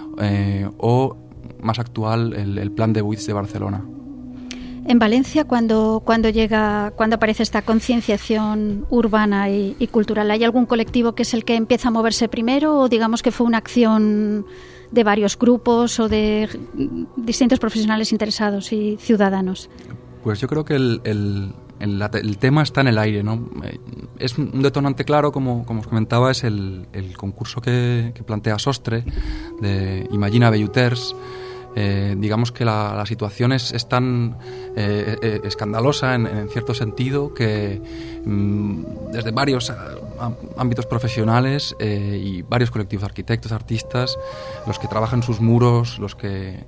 o más actual el plan de Buits de Barcelona. En Valencia, cuando aparece esta concienciación urbana y cultural, ¿hay algún colectivo que es el que empieza a moverse primero, o digamos que fue una acción de varios grupos o de distintos profesionales interesados y ciudadanos? Pues yo creo que el tema está en el aire, ¿no? Es un detonante claro, como os comentaba, es el concurso que plantea Sostre de Imagina Belluters. Digamos que la situación es tan escandalosa en cierto sentido que desde varios ámbitos profesionales y varios colectivos de arquitectos, artistas, los que trabajan sus muros, los que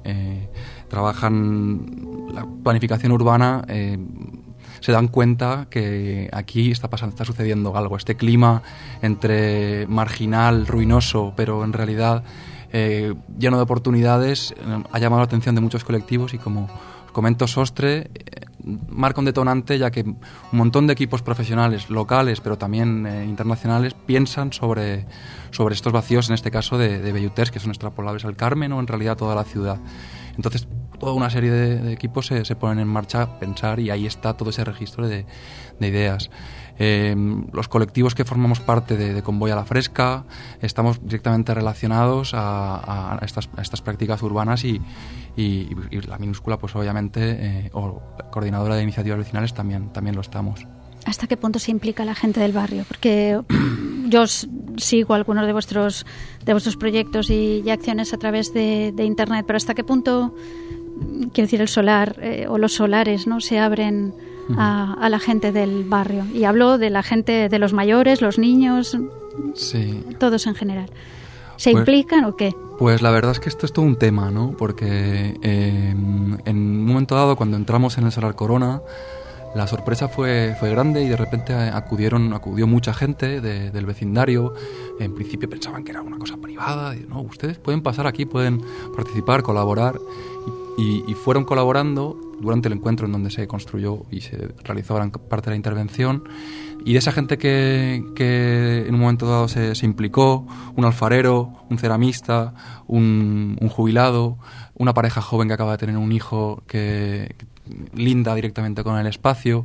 trabajan la planificación urbana, se dan cuenta que aquí está sucediendo algo. Este clima entre marginal, ruinoso, pero en realidad lleno de oportunidades, ha llamado la atención de muchos colectivos, y como os comento, Sostre marca un detonante, ya que un montón de equipos profesionales locales, pero también internacionales, piensan sobre estos vacíos, en este caso de Belluters, que son extrapolables al Carmen o en realidad a toda la ciudad. Entonces, toda una serie de equipos se ponen en marcha a pensar, y ahí está todo ese registro de ideas. Los colectivos que formamos parte de Convoy a la Fresca estamos directamente relacionados a estas prácticas urbanas, y la minúscula, pues obviamente, o la coordinadora de iniciativas vecinales también lo estamos. ¿Hasta qué punto se implica la gente del barrio? Porque yo sigo algunos de vuestros proyectos y acciones a través de Internet, pero ¿hasta qué punto, quiero decir, el solar o los solares, ¿no?, se abren a la gente del barrio? Y hablo de la gente, de los mayores, los niños, sí, todos en general. ¿Se implican o qué? Pues la verdad es que esto es todo un tema, ¿no? Porque en un momento dado, cuando entramos en el Solar Corona, la sorpresa fue grande, y de repente acudió mucha gente del vecindario. En principio pensaban que era una cosa privada. Y, no, ustedes pueden pasar aquí, pueden participar, colaborar. Y fueron colaborando durante el encuentro en donde se construyó y se realizó gran parte de la intervención. Y de esa gente que en un momento dado se implicó, un alfarero, un ceramista, un jubilado, una pareja joven que acaba de tener un hijo que linda directamente con el espacio,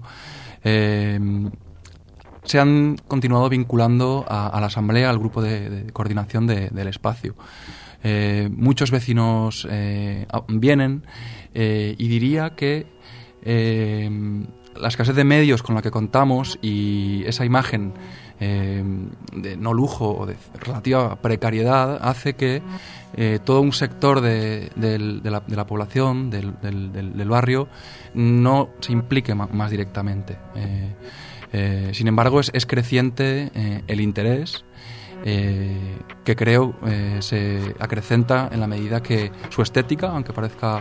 se han continuado vinculando a la asamblea, al grupo de coordinación del espacio. Muchos vecinos vienen, y diría que la escasez de medios con la que contamos y esa imagen de no lujo o de relativa precariedad hace que todo un sector de la población, del barrio, no se implique más directamente. Sin embargo, es creciente el interés, que creo se acrecenta en la medida que su estética, aunque parezca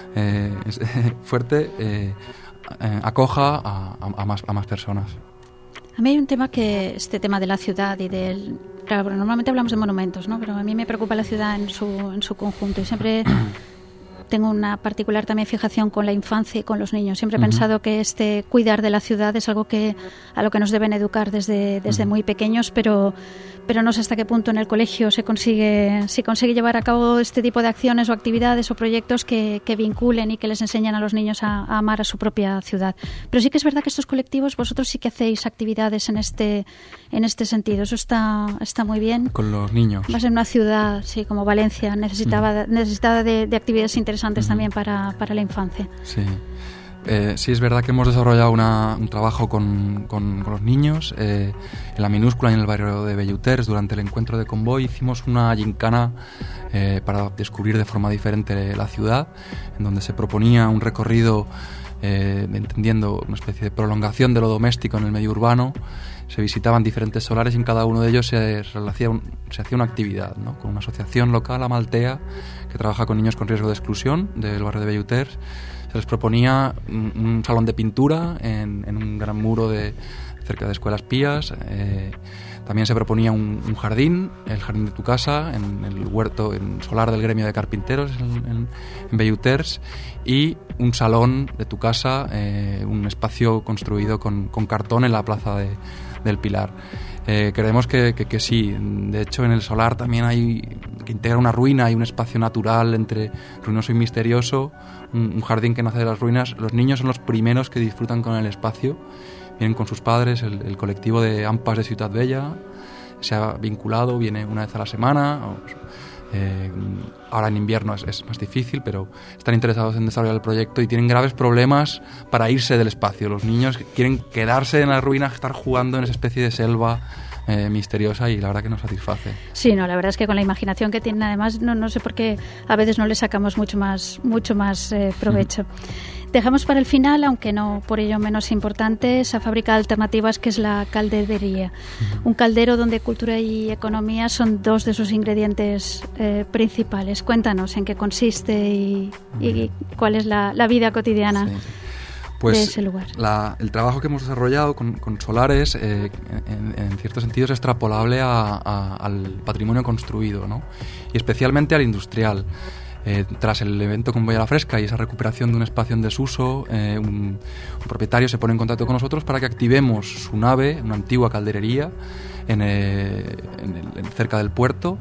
fuerte, acoja a más personas. A mí hay un tema este tema de la ciudad y del... Claro, normalmente hablamos de monumentos, ¿no? Pero a mí me preocupa la ciudad en su conjunto, y siempre tengo una particular también fijación con la infancia y con los niños. Siempre he pensado que cuidar de la ciudad es algo a lo que nos deben educar desde muy pequeños, pero no sé hasta qué punto en el colegio se consigue llevar a cabo este tipo de acciones o actividades o proyectos que vinculen y que les enseñan a los niños a amar a su propia ciudad. Pero sí que es verdad que estos colectivos, vosotros sí que hacéis actividades en este sentido. Eso está muy bien. Con los niños. Va a ser una ciudad, sí, como Valencia, necesitada de actividades interesantes también para la infancia. Sí. Sí, es verdad que hemos desarrollado un trabajo con los niños en la minúscula y en el barrio de Belluters. Durante el encuentro de Convoy hicimos una gincana para descubrir de forma diferente la ciudad, en donde se proponía un recorrido entendiendo una especie de prolongación de lo doméstico en el medio urbano. Se visitaban diferentes solares y en cada uno de ellos se hacía una actividad, ¿no? Con una asociación local, Amaltea, que trabaja con niños con riesgo de exclusión del barrio de Belluters. Se les proponía un salón de pintura en un gran muro cerca de Escuelas Pías. También se proponía un jardín, el jardín de tu casa, en el huerto, en solar del gremio de carpinteros en Belluters, y un salón de tu casa, un espacio construido con cartón en la plaza del Pilar. Creemos que sí. De hecho, en el solar también hay que integra una ruina, hay un espacio natural entre ruinoso y misterioso, un jardín que nace de las ruinas. Los niños son los primeros que disfrutan con el espacio. Vienen con sus padres, el colectivo de AMPAs de Ciutat Vella se ha vinculado, viene una vez a la semana. Ahora en invierno es más difícil, pero están interesados en desarrollar el proyecto y tienen graves problemas para irse del espacio. Los niños quieren quedarse en las ruinas, estar jugando en esa especie de selva misteriosa, y la verdad que nos satisface. Sí, no, la verdad es que con la imaginación que tienen, además, no sé por qué a veces no le sacamos mucho más provecho. Dejamos para el final, aunque no por ello menos importante, esa fábrica de alternativas que es la calderería. Un caldero donde cultura y economía son dos de sus ingredientes principales. Cuéntanos en qué consiste y cuál es la vida cotidiana. Sí. Pues de ese lugar. El trabajo que hemos desarrollado con solares, en cierto sentido, es extrapolable al patrimonio construido, ¿no? Y especialmente al industrial. Tras el evento con Boya la Fresca y esa recuperación de un espacio en desuso, un propietario se pone en contacto con nosotros para que activemos su nave, una antigua calderería, cerca del puerto,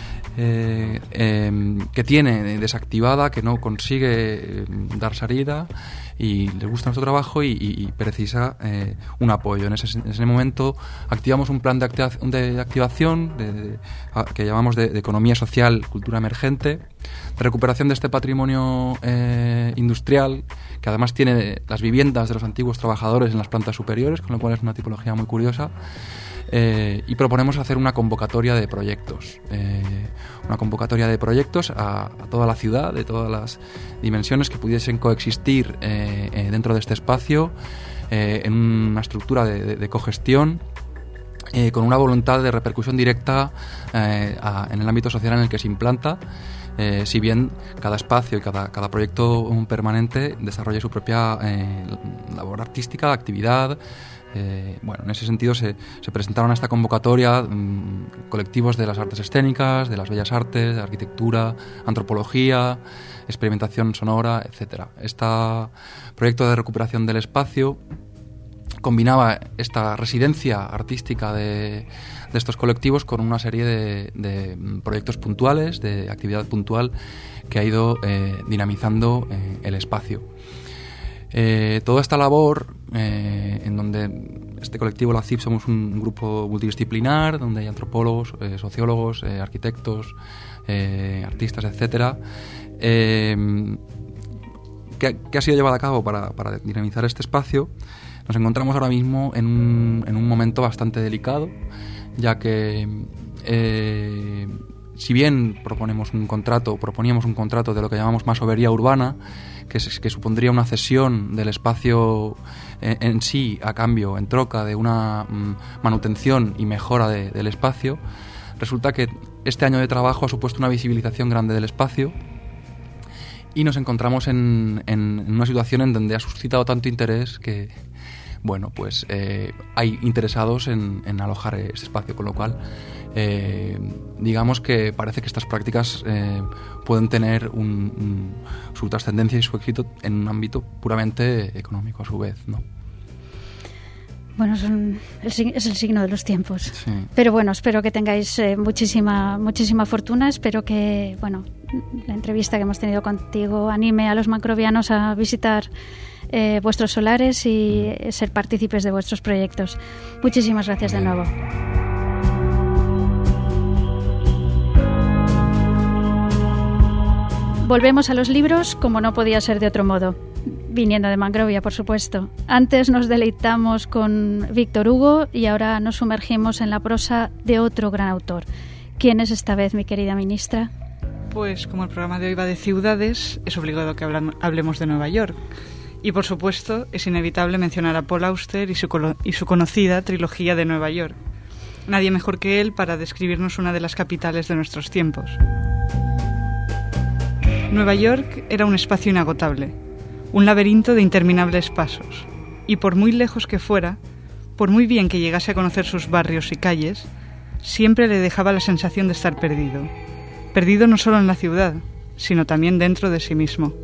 que tiene desactivada, que no consigue dar salida, y les gusta nuestro trabajo y precisa un apoyo. En ese momento activamos un plan de activación que llamamos de economía social, cultura emergente, de recuperación de este patrimonio industrial, que además tiene las viviendas de los antiguos trabajadores en las plantas superiores, con lo cual es una tipología muy curiosa. Y proponemos hacer una convocatoria de proyectos. A toda la ciudad, de todas las dimensiones que pudiesen coexistir dentro de este espacio, en una estructura de cogestión, con una voluntad de repercusión directa en el ámbito social en el que se implanta, si bien cada espacio y cada proyecto permanente desarrolla su propia labor artística, actividad. En ese sentido se presentaron a esta convocatoria colectivos de las artes escénicas, de las bellas artes, de arquitectura, antropología, experimentación sonora, etc. Este proyecto de recuperación del espacio combinaba esta residencia artística de estos colectivos con una serie de proyectos puntuales, de actividad puntual que ha ido dinamizando el espacio. Toda esta labor, en donde este colectivo, la CIP, somos un grupo multidisciplinar, donde hay antropólogos, sociólogos, arquitectos, artistas, etcétera, que ha sido llevada a cabo para dinamizar este espacio. Nos encontramos ahora mismo en un momento bastante delicado, ya que si bien proponíamos un contrato de lo que llamamos masovería urbana, que supondría una cesión del espacio en sí a cambio, en troca de una manutención y mejora del espacio, resulta que este año de trabajo ha supuesto una visibilización grande del espacio y nos encontramos en una situación en donde ha suscitado tanto interés que hay interesados en alojar ese espacio, con lo cual digamos que parece que estas prácticas pueden tener su trascendencia y su éxito en un ámbito puramente económico a su vez, ¿no? Bueno, es el signo de los tiempos. Sí. Pero bueno, espero que tengáis muchísima fortuna. Espero que la entrevista que hemos tenido contigo anime a los mangrovianos a visitar vuestros solares y ser partícipes de vuestros proyectos. Muchísimas gracias de nuevo. Volvemos a los libros, como no podía ser de otro modo, viniendo de Mangrovia, por supuesto. Antes nos deleitamos con Víctor Hugo y ahora nos sumergimos en la prosa de otro gran autor. ¿Quién es esta vez, mi querida ministra? Pues como el programa de hoy va de ciudades, es obligado que hablemos de Nueva York. Y por supuesto, es inevitable mencionar a Paul Auster y su conocida trilogía de Nueva York. Nadie mejor que él para describirnos una de las capitales de nuestros tiempos. Nueva York era un espacio inagotable, un laberinto de interminables pasos, y por muy lejos que fuera, por muy bien que llegase a conocer sus barrios y calles, siempre le dejaba la sensación de estar perdido. Perdido no solo en la ciudad, sino también dentro de sí mismo.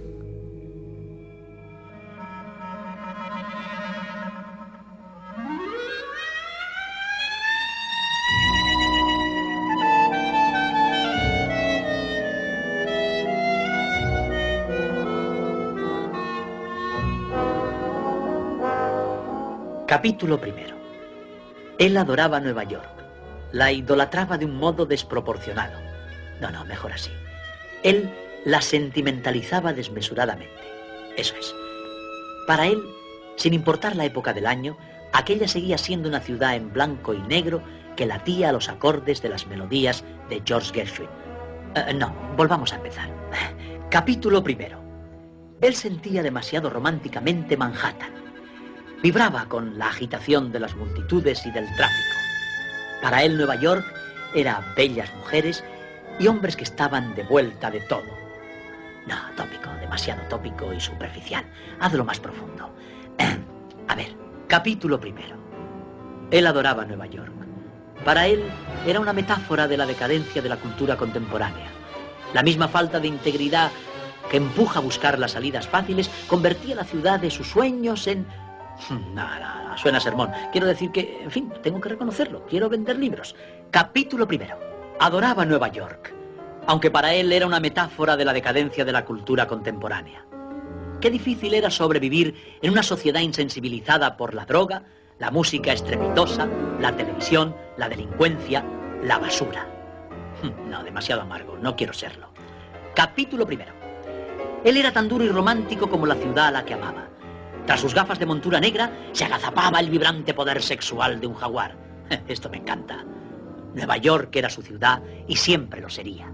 Capítulo primero. Él adoraba Nueva York. La idolatraba de un modo desproporcionado. No, mejor así. Él la sentimentalizaba desmesuradamente. Eso es. Para él, sin importar la época del año, aquella seguía siendo una ciudad en blanco y negro que latía a los acordes de las melodías de George Gershwin. Volvamos a empezar. Capítulo primero. Él sentía demasiado románticamente Manhattan. Vibraba con la agitación de las multitudes y del tráfico. Para él Nueva York era bellas mujeres y hombres que estaban de vuelta de todo. No, tópico, demasiado tópico y superficial. Hazlo más profundo. A ver, capítulo primero. Él adoraba Nueva York. Para él era una metáfora de la decadencia de la cultura contemporánea. La misma falta de integridad que empuja a buscar las salidas fáciles convertía la ciudad de sus sueños en... No, suena sermón. Quiero decir que, en fin, tengo que reconocerlo. Quiero vender libros. Capítulo primero. Adoraba Nueva York, aunque para él era una metáfora de la decadencia de la cultura contemporánea. Qué difícil era sobrevivir en una sociedad insensibilizada por la droga, la música estrepitosa, la televisión, la delincuencia, la basura. No, demasiado amargo. No quiero serlo. Capítulo primero. Él era tan duro y romántico como la ciudad a la que amaba. Tras sus gafas de montura negra, se agazapaba el vibrante poder sexual de un jaguar. Esto me encanta. Nueva York era su ciudad y siempre lo sería.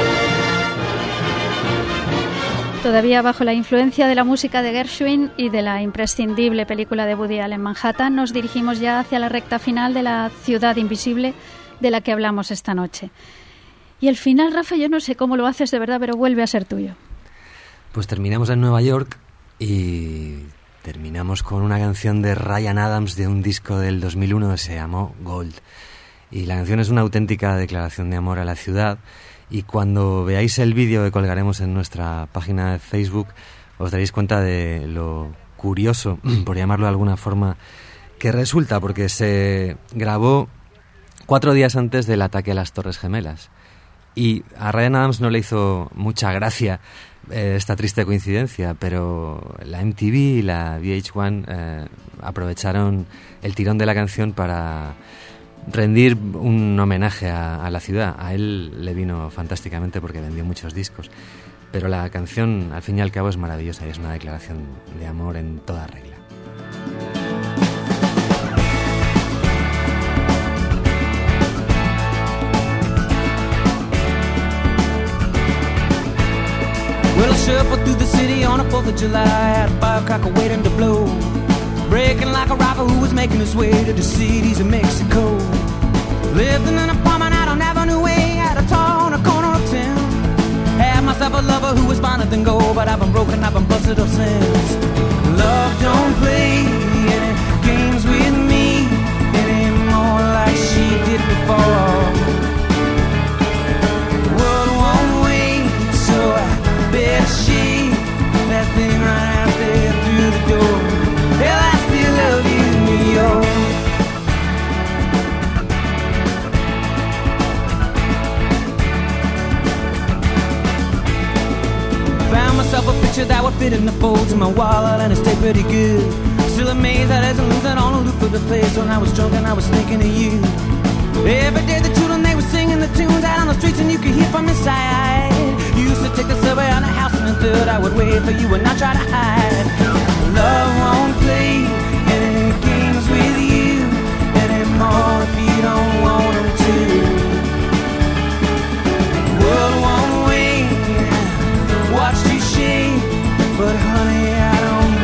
Todavía bajo la influencia de la música de Gershwin y de la imprescindible película de Woody Allen, Manhattan, nos dirigimos ya hacia la recta final de la ciudad invisible de la que hablamos esta noche. Y el final, Rafa, yo no sé cómo lo haces de verdad, pero vuelve a ser tuyo. Pues terminamos en Nueva York y... terminamos con una canción de Ryan Adams de un disco del 2001 que se llamó Gold. Y la canción es una auténtica declaración de amor a la ciudad. Y cuando veáis el vídeo que colgaremos en nuestra página de Facebook, os daréis cuenta de lo curioso, por llamarlo de alguna forma, que resulta, porque se grabó 4 días antes del ataque a las Torres Gemelas. Y a Ryan Adams no le hizo mucha gracia esta triste coincidencia, pero la MTV y la VH1 aprovecharon el tirón de la canción para rendir un homenaje a la ciudad. A él le vino fantásticamente porque vendió muchos discos, pero la canción al fin y al cabo es maravillosa y es una declaración de amor en toda regla. Well, I shuffled through the city on a 4th of July, had a firecracker waiting to blow, breaking like a robber who was making his way to the cities of Mexico. Lived in an apartment out on Avenue A, at a town on a corner of town. Had myself a lover who was finer than gold, but I've been broken, I've been busted up since. Love don't play any games with me anymore like she did before. World won't wait, so I bet she that thing right out there through the door. Hell, I still love you, New York. Found myself a picture that would fit in the folds of my wallet, and it stayed pretty good. Still amazed that as I lose that on a loop of the place. When I was drunk and I was thinking of you. Every day the children, they were singing the tunes out on the streets, and you could hear from inside. You used to take the subway on the house in the third. I would wait for you and not try to hide. Love won't play any games with you anymore if you don't want them to. World won't wait, watch you shake, but honey, I don't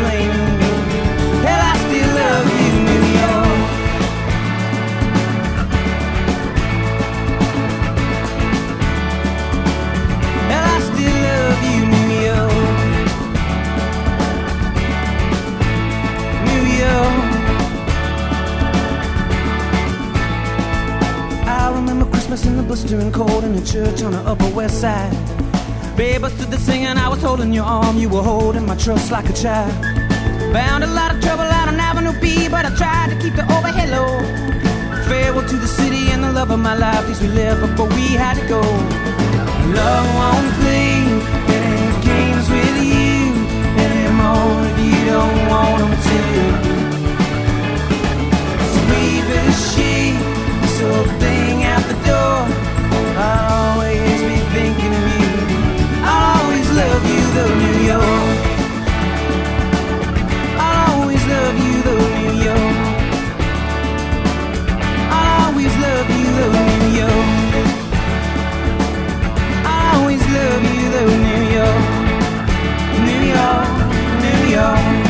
breathless in the blistering cold in a church on the Upper West Side. Babe, I stood there singing, I was holding your arm, you were holding my trust like a child. Found a lot of trouble out on Avenue B, but I tried to keep the overhead low. Farewell to the city and the love of my life, these we lived before we had to go. Love won't play any games with you anymore if you don't want them to. Sweep as she, this old thing out the door. I'll always be thinking of you. I'll always love you though, New York. I'll always love you though, New York. I'll always love you though, New York. I'll always love you though, New York. New York, New York.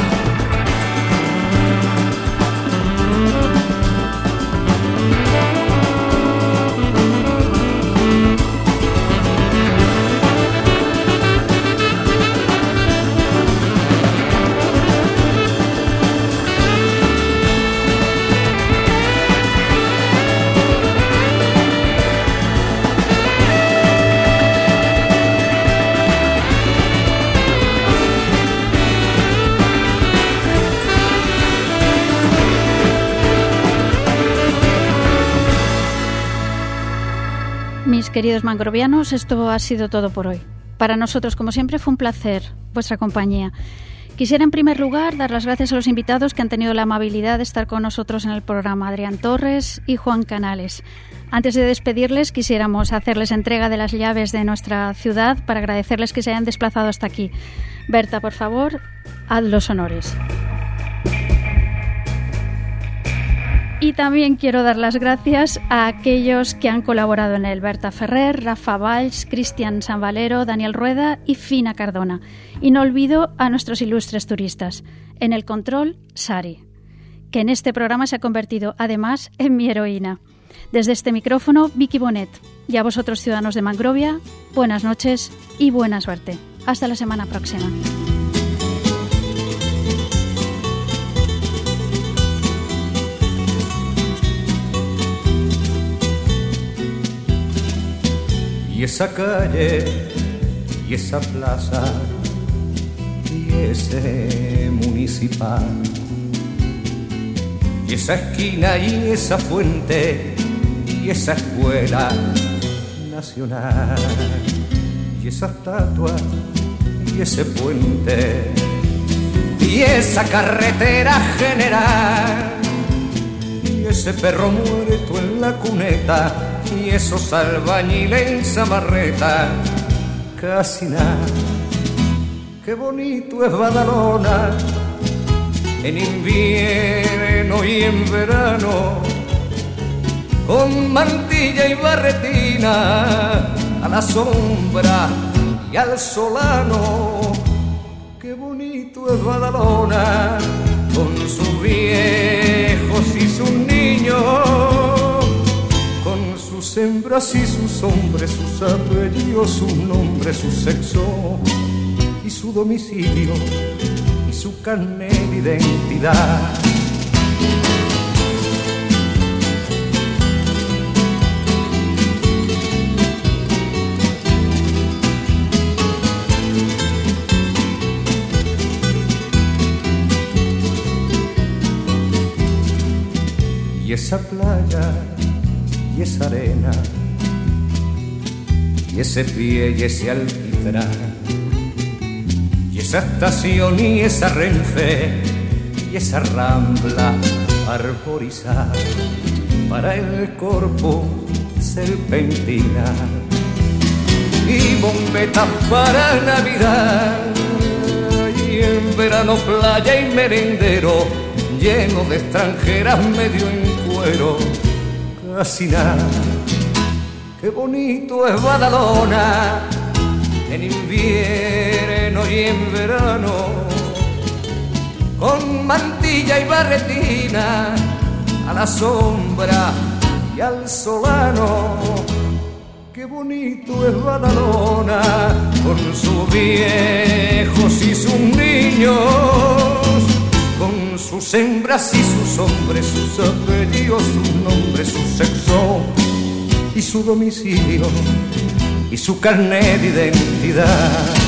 Mis queridos mangrovianos, esto ha sido todo por hoy. Para nosotros, como siempre, fue un placer vuestra compañía. Quisiera, en primer lugar, dar las gracias a los invitados que han tenido la amabilidad de estar con nosotros en el programa, Adrián Torres y Juan Canales. Antes de despedirles, quisiéramos hacerles entrega de las llaves de nuestra ciudad para agradecerles que se hayan desplazado hasta aquí. Berta, por favor, haz los honores. Y también quiero dar las gracias a aquellos que han colaborado en él: Berta Ferrer, Rafa Valls, Cristian Sanvalero, Daniel Rueda y Fina Cardona. Y no olvido a nuestros ilustres turistas. En el control, Sari, que en este programa se ha convertido además en mi heroína. Desde este micrófono, Vicky Bonet. Y a vosotros, ciudadanos de Mangrovia, buenas noches y buena suerte. Hasta la semana próxima. Y esa calle, y esa plaza, y ese municipal, y esa esquina, y esa fuente, y esa escuela nacional, y esa estatua, y ese puente, y esa carretera general, y ese perro muerto en la cuneta, y esos albañiles en Zamarreta, casi nada. Qué bonito es Badalona, en invierno y en verano, con mantilla y barretina, a la sombra y al solano. Qué bonito es Badalona, con sus viejos y sus niños, sus hembras y sus hombres, sus apellidos, sus nombres, su sexo y su domicilio y su carnet de identidad. Y esa playa y esa arena, y ese pie y ese alquitrán, y esa estación y esa Renfe, y esa rambla arborizada, para el Corpo serpentina, y bombetas para Navidad, y en verano playa y merendero, lleno de extranjeras medio en cuero. Casi nada, qué bonito es Badalona, en invierno y en verano, con mantilla y barretina, a la sombra y al solano. Qué bonito es Badalona, con sus viejos y sus niños, con sus hembras y sus hombres, sus apellidos, sus nombres, su sexo y su domicilio y su carnet de identidad.